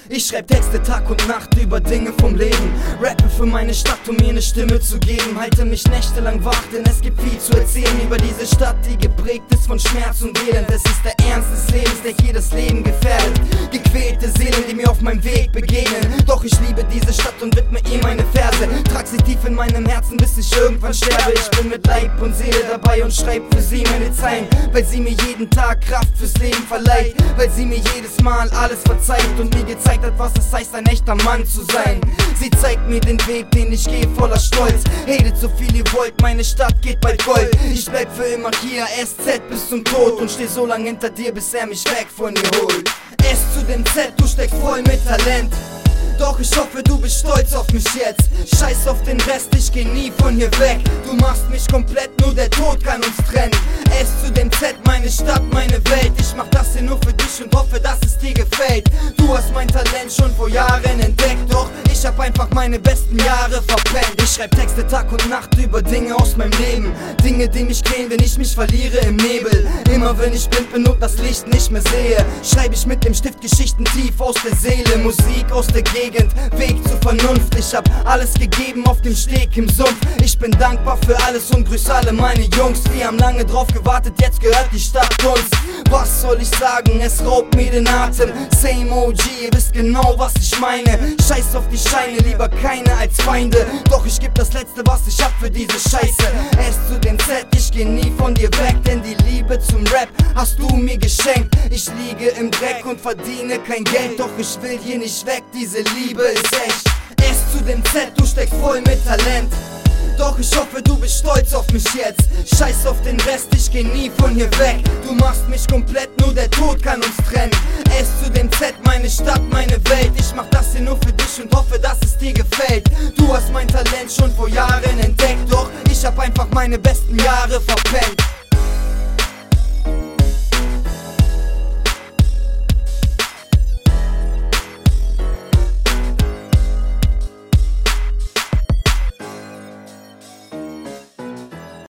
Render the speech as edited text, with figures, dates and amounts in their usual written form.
Ich schreib Texte Tag und Nacht über Dinge vom Leben. Rappe für meine Stadt, um mir eine Stimme zu geben. Halte mich nächtelang wach, denn es gibt viel zu erzählen über diese Stadt, die geprägt ist von Schmerz und Elend. Es ist der Ernst des Lebens, der hier das Leben gefährdet. Gequälte Seelen, die mir auf meinem Weg begegnen. Doch ich liebe diese Stadt und widme ihr meine Verse. Trag sie tief in meinem Herzen, bis ich irgendwann sterbe. Ich bin mit Leib und Seele dabei und schreib für sie meine Zeilen, weil sie mir jeden Tag Kraft fürs Leben verleiht, weil sie mir jedes Mal alles verzeiht und mir gezeigt hat, was es heißt, ein echter Mann zu sein. Sie zeigt mir den Weg, den ich gehe voller Stolz. Redet so viel ihr wollt, meine Stadt geht bald Gold. Ich bleib für immer hier, SZ bis zum Tod, und steh so lang hinter dir, bis er mich weg von dir holt. S zu dem Z, du steckst voll mit Talent. Doch ich hoffe, du bist stolz auf mich jetzt. Scheiß auf den Rest, ich geh nie von hier weg. Du machst mich komplett, nur der Tod kann uns trennen. S zu dem Z, meine Stadt, meine Welt. Ich mach das hier nur für dich und hoffe, dass es dir gefällt. Du hast mein Talent schon vor Jahren entdeckt, doch ich hab einfach meine besten Jahre verpennt. Ich schreib Texte Tag und Nacht über Dinge aus meinem Leben. Dinge, die mich quälen, wenn ich mich verliere im Nebel. Immer wenn ich blind bin und das Licht nicht mehr sehe, schreib ich mit dem Stift Geschichten tief aus der Seele. Musik aus der Gegend, Weg zur Vernunft. Ich hab alles gegeben auf dem Steg im Sumpf. Ich bin dankbar für alles und grüß alle meine Jungs. Wir haben lange drauf gewartet, jetzt gehört die Stadt uns. Was soll ich sagen, es raubt mir den Atem. Same OG, ihr wisst genau, was ich meine. Scheiß auf die Scheine, lieber keine als Feinde. Doch ich geb das Letzte, was ich hab für diese Scheiße. S zu dem Z, ich geh nie von dir weg, denn die Liebe zum Rap hast du mir geschenkt. Ich liege im Dreck und verdiene kein Geld, doch ich will hier nicht weg, diese Liebe ist echt. S zu dem Z, du steckst voll mit Talent. Doch ich hoffe, du bist stolz auf mich jetzt. Scheiß auf den Rest, ich geh nie von hier weg. Du machst mich komplett, nur der Tod kann uns trennen. S zu dem Z, meine Stadt, meine Welt. Ich mach das hier nur für dich und hoffe, dass es dir gefällt. Du hast mein Talent schon vor Jahren entdeckt, doch ich hab einfach meine besten Jahre verpennt.